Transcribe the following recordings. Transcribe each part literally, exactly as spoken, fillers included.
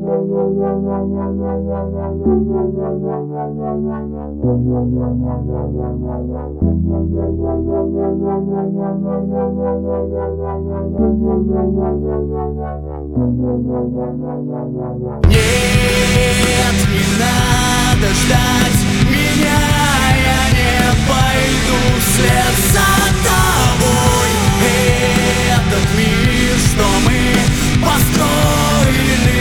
не надо ждать меня, я не пойду вслед за тобой. Этот мир, что мы построили,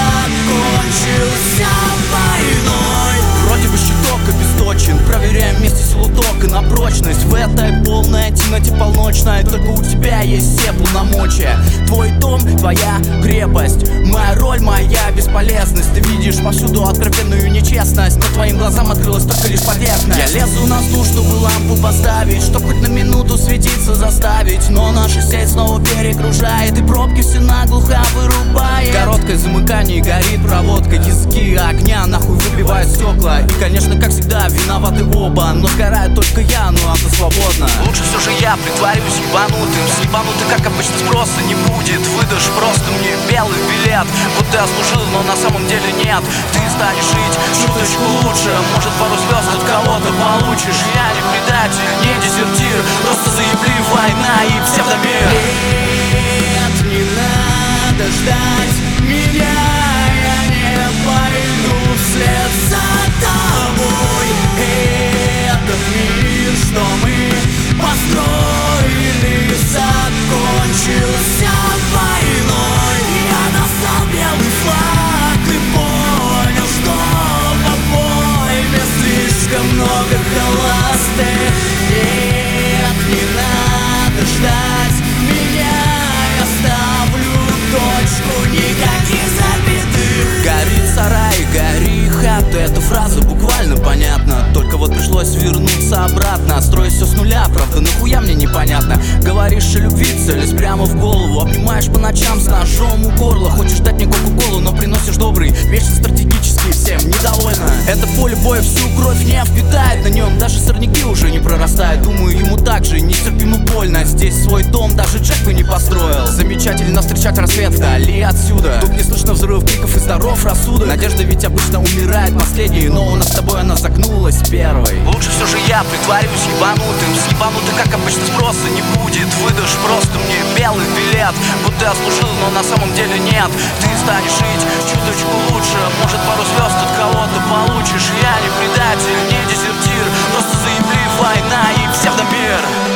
закончился войной. Вроде бы щиток обесточен, проверяем вместе силу тока на прочность. В этой полной темноте полночной только у тебя есть все полномочия. Твой дом, твоя крепость, моя роль, моя бесполезность. Ты видишь повсюду откровенную нечестность, но твоим глазам открылась только лишь поверхность. Я лезу на стул, чтобы лампу поставить, чтоб хоть на минуту светиться заставить. Но наша сеть снова перегружает, и пробки все наглухо вырубает. Короткое замыкание, горит проводка, языки огня нахуй выбивают стекла. И конечно, как всегда, виноваты оба, но сгорает только я, но она свободна. Лучше все же я притворюсь ебанутым. С ебанутым, как обычно, спроса не будет. Выдашь просто мне белый билет, вот ты ослужил, но на самом деле нет. Ты станешь жить чуточку лучше, может пару звезд от кого-то получишь. Я не предатель, не дезертир, просто заебли война и псевдомир. Нет, не надо ждать меня, я не пойду вслед за тобой. Этот мир, что мы построили, закончился войной. Я достал белый флаг и понял, что по войне слишком много холостых. Нет, не надо ждать меня, я ставлю точку, никаких запятых. Горит сарай, гори хата, эта фраза буквально понятна. Только вот пришлось вернуться обратно, строить все с нуля, правда нахуя мне непонятно. Говоришь о любви, целясь прямо в голову, обнимаешь по ночам с ножом у горла. Хочешь дать мне кока-колу, но приносишь добрый, вечно стратегический, всем недовольна. Это поле боя всю кровь не впитает, на нем даже сорняки уже не прорастают. Думаю, ему так же нестерпимо больно, здесь свой дом даже Джек бы не построил. Замечательно встречать рассвет вдали отсюда, тут не слышно взрывов криков и здоров рассудок. Надежда ведь обычно умирает последней, но у нас с тобой она загнулась первой. Лучше все же я притворюсь ебанутым. С ебанутым, как обычно, спроса не будет. Выдашь просто мне белый билет, вот ты ослужил, но на самом деле нет. Ты станешь жить чуточку лучше, может пару звезд от кого-то получишь. Я не предатель, не дезертир, просто заебли война и псевдомир.